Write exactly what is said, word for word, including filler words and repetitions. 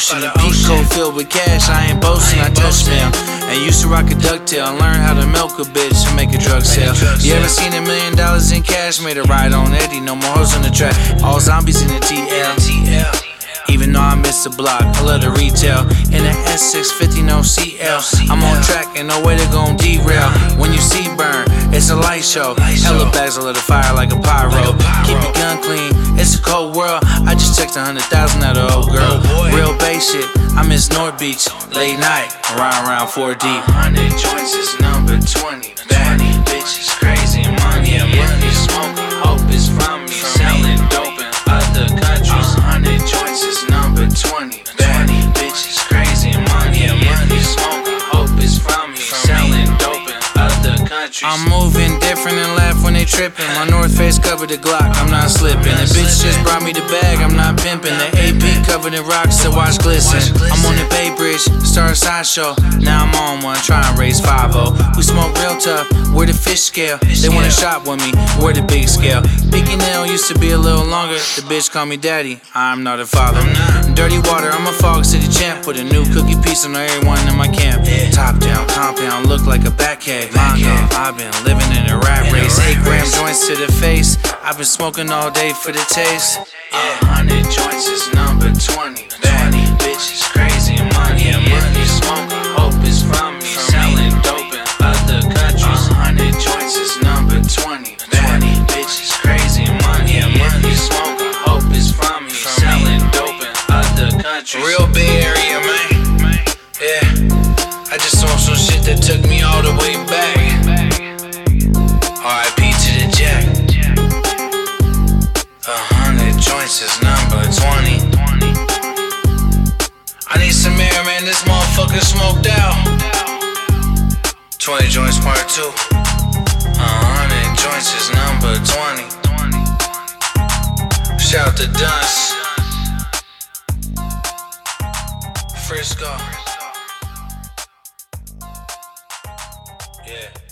ocean. The Pico filled with cash, I ain't boasting, I touch mail. And used to rock a ducktail and learn how to milk a bitch and make a drug sale. You ever seen a million dollars in cash? Made a ride on Eddie, no more hoes on the track. All zombies in the T L. Even though I miss the block, I love the retail. In the S six fifty, no C L. I'm on track, ain't no way to gon' derail. When you see burn, it's a light show. Hella bags, I let it fire like a pyro. Keep your gun clean, it's a cold world. I just checked a hundred thousand out of old girl. Real bass shit, I miss North Beach. Late night, around around four deep. Hundred joints is number twenty. Bad bitches, crazy money, money, smoking. Hope is from me, selling dope in other countries. Hundred joints is number twenty. Bad bitches, crazy money, money, smoking. Hope is from me, selling dope in other countries. I'm moving different and laugh when they tripping. My North Face covered the Glock, I'm not slipping. The bitch just brought me the bag, I'm not pimping. The A P covered in rocks to watch glisten. I'm on the Bay Bridge, start a sideshow. Now I'm on one, try and raise five oh. We smoke real tough, we're the fish scale. They wanna shop with me, we're the big scale. Biggie Nail used to be a little longer. The bitch call me daddy, I'm not a father. Dirty water, I'm a Fog City champ. Put a new cookie piece on everyone in my camp. Top down, compound, look like a back cave. Mongo, I've been living in a rat race. Eight gram joints to the face. I've been smoking all day for the taste. A hundred joints is number twenty. Bad bitches, crazy money, money, smoking. Hope is from me, selling dope in other countries. A hundred joints is number twenty. Bad bitches, crazy money, money, smoking. Hope is from me, selling dope in other countries. Real Bay Area, man. Yeah, I just saw some shit that took me all the way back. R I P to the Jack. A hundred joints is number twenty. I need some air, man. This motherfucker smoked out. Twenty joints part two. A hundred joints is number twenty. Shout to Dust. Frisco. Yeah.